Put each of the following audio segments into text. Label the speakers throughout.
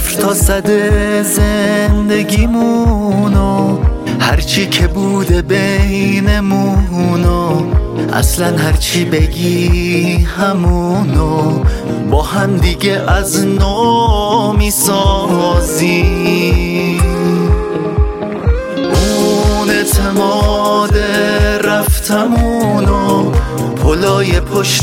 Speaker 1: تا صده زندگیمونو، هرچی که بوده بینمونو، اصلا هرچی بگی همونو با هم دیگه از نو میسازیم. اون اعتماد رفتمونو، پلای پشت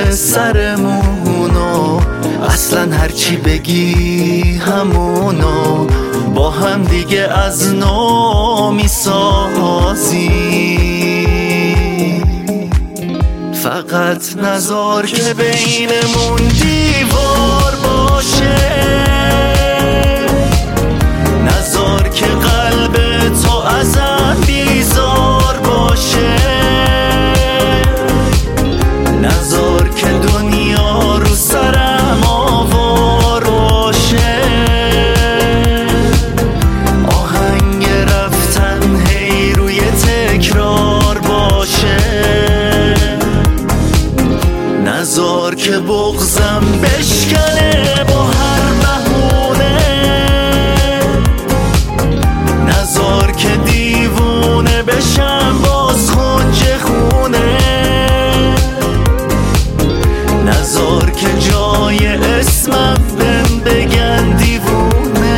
Speaker 1: سرمونو، اصلا هرچی بگی همونو با هم دیگه از نو میسازیم. فقط نذار که بینمون دیوار باشه، نذار که قلب تو ازم بیزار باشه، نذار که دنیا رو سرم آوار باشه، آهنگ رفتن هی روی تکرار باشه، نذار که بغضم بشکنه با هر بهونه، نذار که دیوونه بشم باز خنجه خونه، نذار که جای اسمم بگن دیوونه،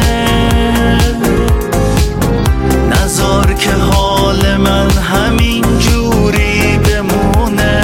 Speaker 1: نذار که حال من همین جوری بمونه.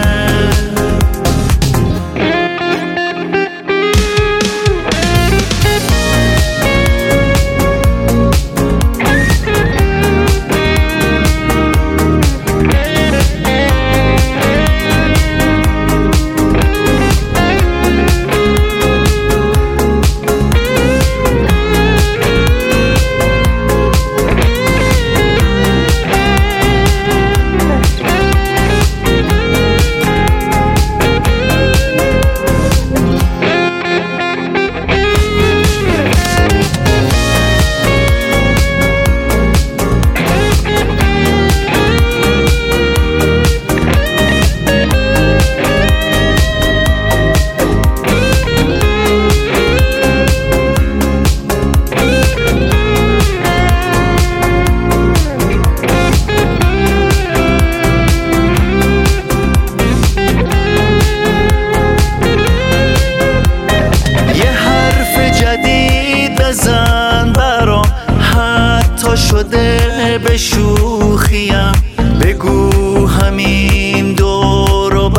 Speaker 1: بزن برام حتی شده به شوخیم، بگو همین دور و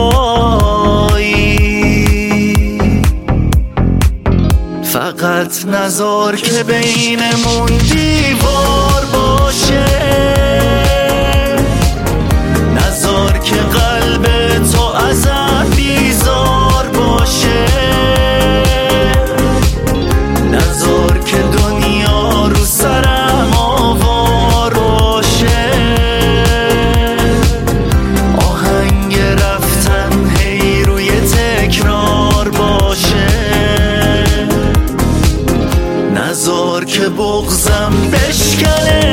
Speaker 1: برایی. فقط نذار که بینمون دیوار باشه، نذار که قلب تو ازم بیزار باشه، نذار که دنیا رو سرم آوار باشه، آهنگ رفتن هی روی تکرار باشه، نذار که بغضم بشکنه